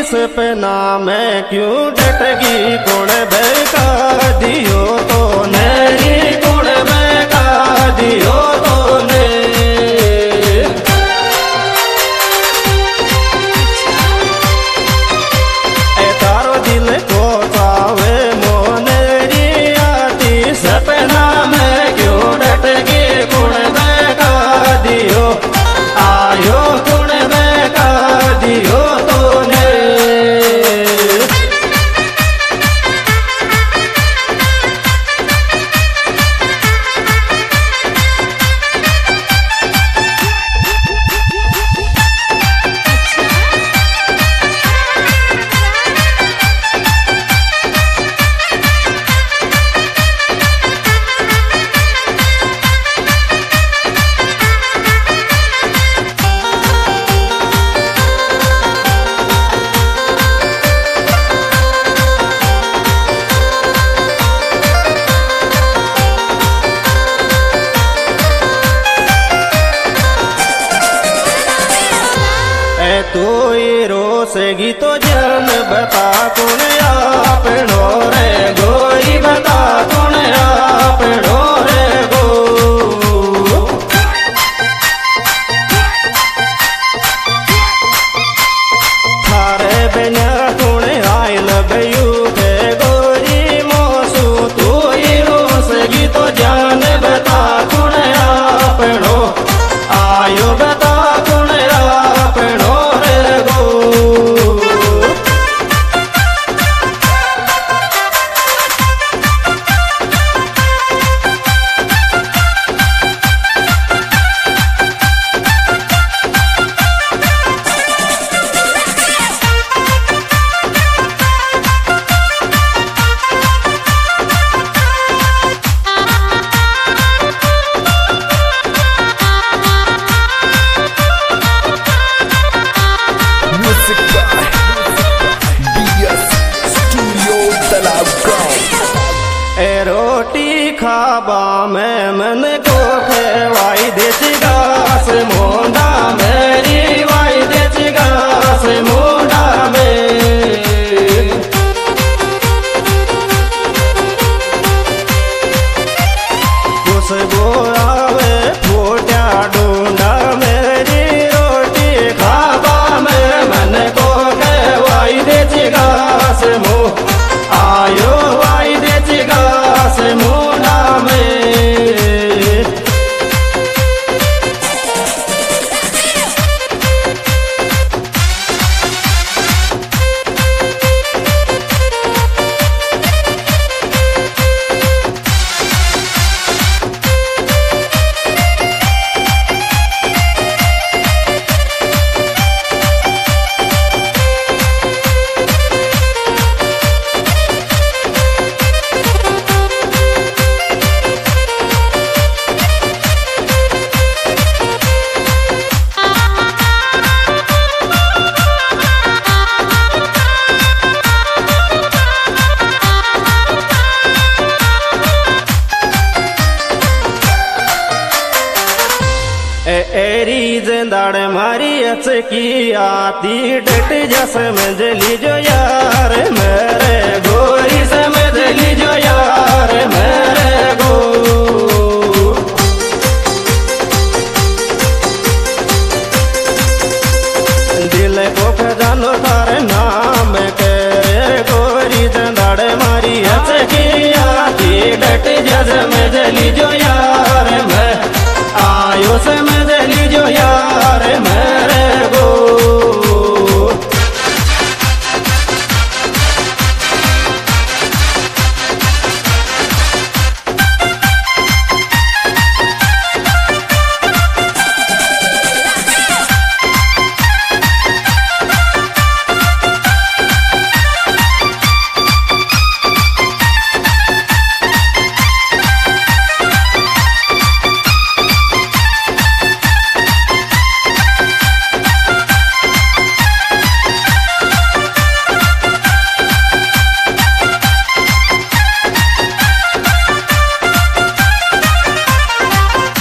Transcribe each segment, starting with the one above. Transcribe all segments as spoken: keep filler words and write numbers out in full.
सपना में क्यों डटगी कौन बहका दियो तो नेरी कौन बहका दियो तो ने ए तारो दिल को चावे मोनेरी आती सपना में क्यों डटगी कौन बहका दियो आयो कौन बहका दियो तो ने तू रोसेगी तो जन बता कौन आपनो रे गोरी बता कौन आपनो रे गो थारे बिना कौन आयल बयू के गोरी मोसू तू रोसेगी तो जन बता कौन आपनो आयो बता कौन आपनो रोटी खाबा में मन को खेवाई देची घास मोंडा मेरी वाई देची घास मोंडा में खुशबू आवे फूटा ढूंढा मेरी रोटी खाबा में मन को खेवाई देची घास मो आयो वाई देची घास मोना में एरी जिंदाड़ मारी अच की आती डट जस मंजली जो यार मेरे गोरी से मंजली जो यार मेरे गो दिल को खजानो तारे नाम करे गोरी जिंदाड़ मारी अच की आती डट जस मंजली जो यार मैं आयो से मंजली जो यार मेरे गो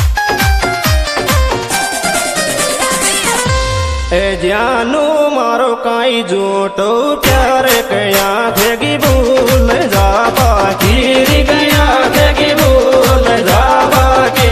ए जानू मारो काई झूठो प्यार कया भेगी भूल जा बाकी गया भेगी भूल जा बाकी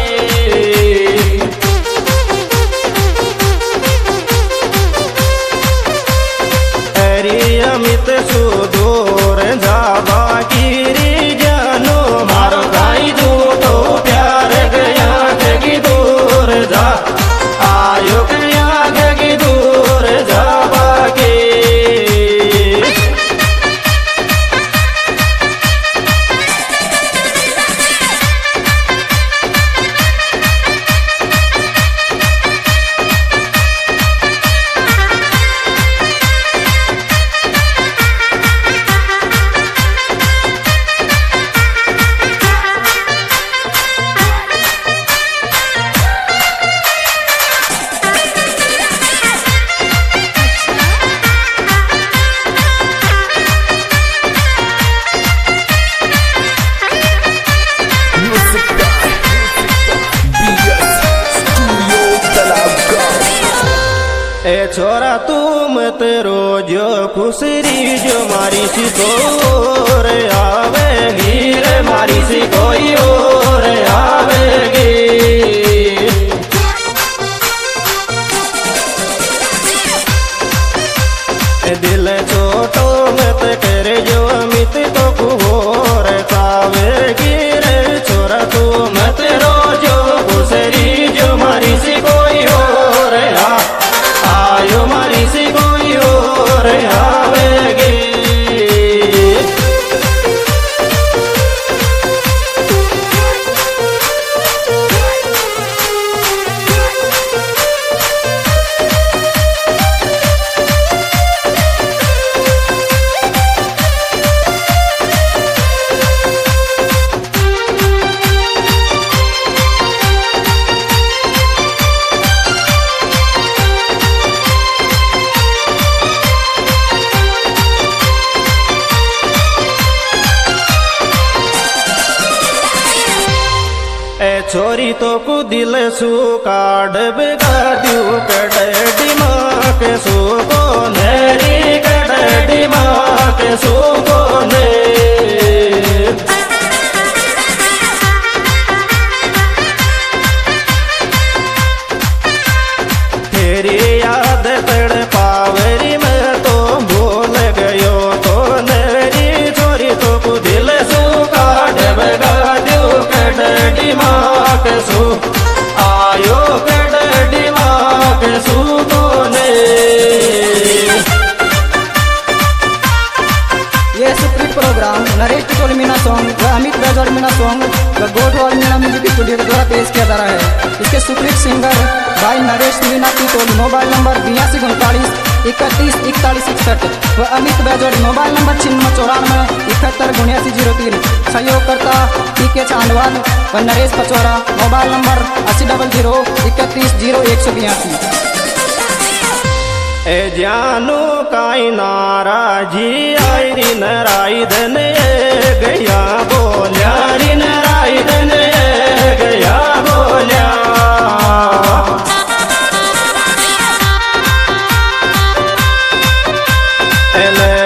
अरे अमित सुदूर जा बाकी जानो मारो काई झूठो प्यार गया भेगी दूर जा आयो गया भेगी दूर जा बाकी ए छोरा तुम तेरो जो खुसरी जो मारी सी और आवेगी रे मारी सी कोई और आवेगी दिल छोटो मत करे जो अमित तो कुहोर खावेगी रे छोरा तू मत रो जो खुसरी जो मारी सी कोई और आयो मारी सी कोई और आवेगी छोरी तो कु दिल सु काढ़ बेगाड्यू कड़ दिमाग सु को नेरी कड़ दिमाग सु को ने तेरी याद तड़ पावरी में तो भूल गयो तो नेरी छोरी तो कु दिल सु काढ़ बेगाड्यू कड़ दिमाग सु आयो कड़ दिमाग सु कोने ये सुप्रीत प्रोग्राम नरेश टिटोल मीना सॉन्ग व अमित बेजोड़ मीना सॉन्ग व गोठवाल मीना म्यूजिक स्टूडियो के द्वारा पेश किया जा रहा है। इसके सुप्रीत सिंगर भाई नरेश मीना टिटोल, मोबाइल नंबर बयासी उनतालीस इकतीस इकतालीस इकसठ व अमित बेजोड़, मोबाइल नंबर छिन्नवे चौरानवे इकहत्तर उन्यासी जीरो तीन। सहयोगकर्ता टी के चांदवाल व नरेश पचौरा, मोबाइल नंबर अस्सी डबल जीरो इकतीस जीरो एक सौ बयासी। ए जानू काई नाराजी आई री नराई धन गया बोल्या री नराई धन गया बोल्या एले